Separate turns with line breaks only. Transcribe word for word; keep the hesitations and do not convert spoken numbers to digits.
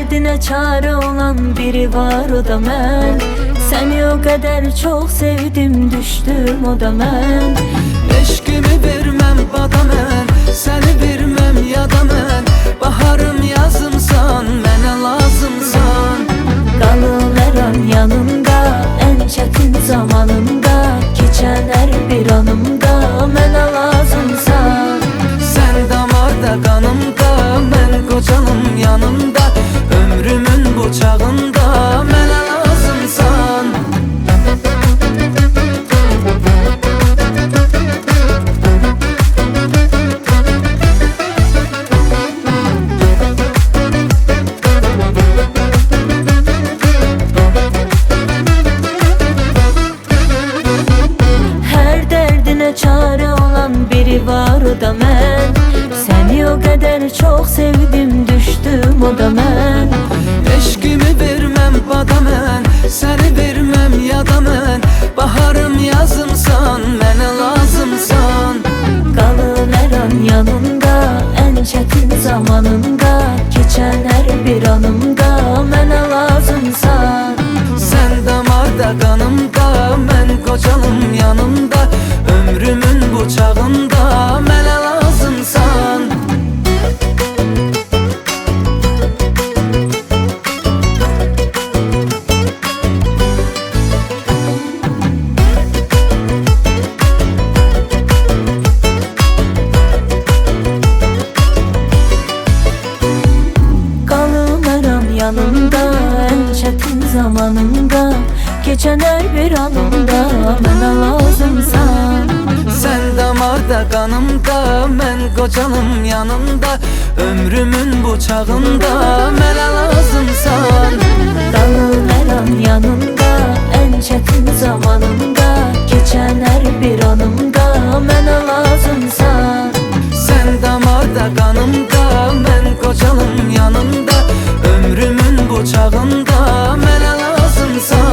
derdine çare olan biri var, o da ben. Seni o kadar çok sevdim, düştüm o da ben.
Eşkimi vermem bada mən, səni verməm yada mən. Baharım yazımsan, mənə lazımsan.
Qalıveram yanımda, en çetin zamanımda. Geçen her bir anımda, mənə lazımsan.
Sən damarda qanımda, mən qocalım yanımda. Ömrümün bu çağında mənə lazımsan.
Her derdine çare olan biri var, o da ben. Seni o kadar çok sevdim, düştüm o da ben.
Eşkimi verməm bada mən, səni verməm yada mən. Baharım yazımsan, mənə lazımsan.
Qalıveram yanımda, en çetin zamanımda. Geçen her bir anımda, mənə lazımsan.
Sən damarda qanımda, mən qocalım yanımda. Ömrümün bu çağında mənə lazımsan.
Qalıveram yanımda, en çetin zamanımda. Geçen her bir anımda, mənə lazımsan.
Sən damarda qanımda, mən qocalım yanımda. Ömrümün bu çağında mənə lazımsan.
Qalıveram yanımda, en çetin zamanımda. Geçen her bir anımda, mənə lazımsan.
Sən damarda qanımda, mən qocalım yanımda. Ömrümün bu çağında mənə lazımsan.